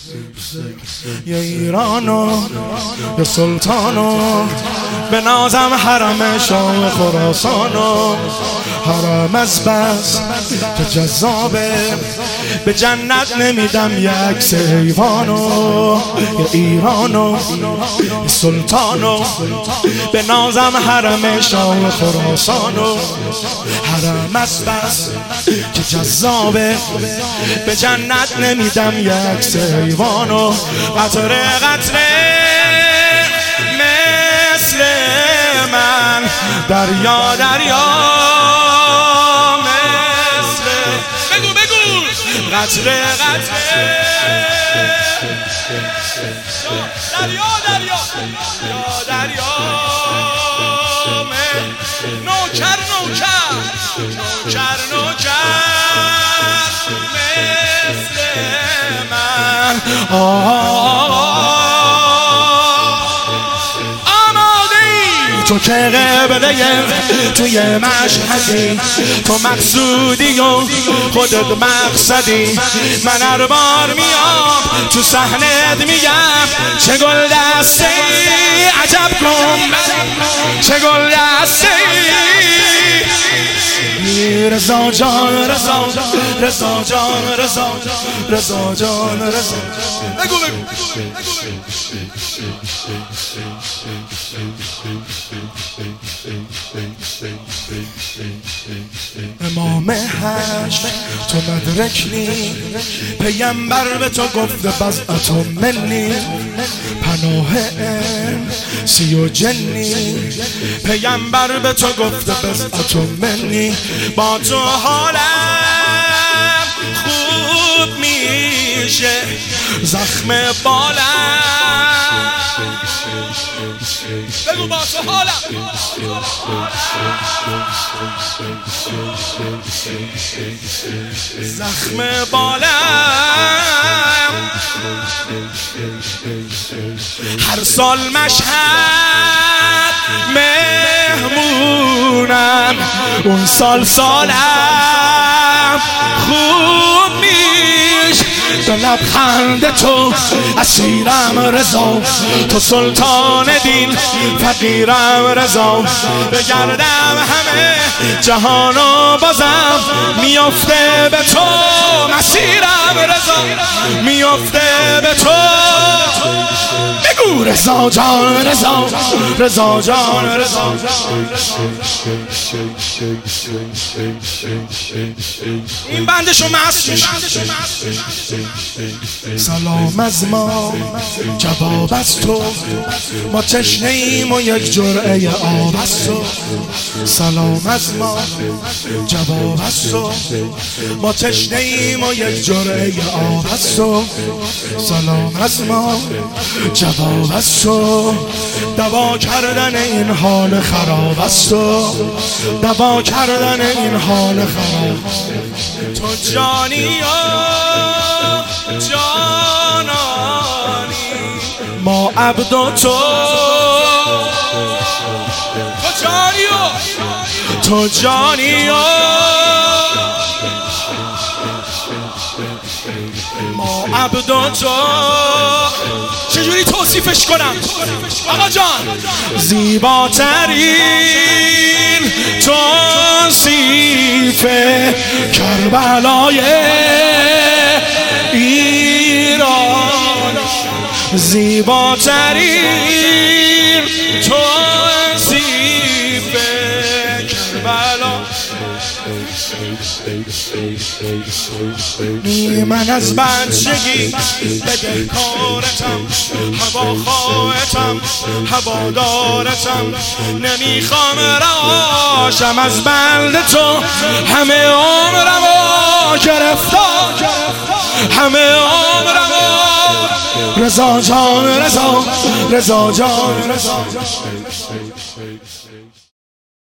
یا ایرانو یا سلطانو به نازم حرم شام خراسانو، حرم از بس که جذابه به جنت نمیدم یک حیوانو. یا ایرانو یا سلطانو به نازم حرم شام خراسانو، حرم از بس که جذابه به جنت نمیدم یک حیوانو. قطره قطره مثل من، دریا دریا مثل بگو قطره قطره دریا دریا دریا نوکر نوکر نوکر نوکر مثل من. تو که قبله توی مشهدی، تو مقصودی و خودت مقصدی. من هر بار میام تو صحنت میگم چه گل دسته ای، عجب کن چه گل دسته ای. رضا جان رضا رضا جان رضا رضا جان رضا. بگو امام هشت تو مدرکنی، پیمبر به تو گفته بضعت منی. پناه انسی و جنی، پیمبر به تو گفته بضعت منی. با تو حالم خوب میشه، زخم بالم بگو با تو حالم زخم بالم. هر سال مشهد مهمونم، اون سال سالم خوب میشه. تو لبخند تو اسیرم رضا، تو سلطان دین فقیرم رضا. بگردم همه جهانو بازم میافته به تو مسیرم رضا، میافته به تو. بگو رضا جان رضا رضا جان رضا. این بندشو مست. سلام از ما جواب از تو، ما تشنه ایم و یک جرعه آب از تو. سلام از ما جواب از تو، ما تشنه ایم و یک جرعه آب از تو. سلام از ما جواب از تو، دوا کردن این حال خراب از تو، دوا کردن این حال خراب. تو جانی و جانانی، ما عبد و تو جانی و تو جانی و ما عبد و تو. چجوری توصیفش کنم آقا جان؟ زیباترین توصیف کربلای ایران، زیباترین توصیف کربلا. من از بچگی بدهکارتم، هواخواهتم، هوادارتم. نمیخوام رهاشم از بند تو، همه عمرمو گرفتار، همه عمرمو. رضا جان رضا رضا جان رضا.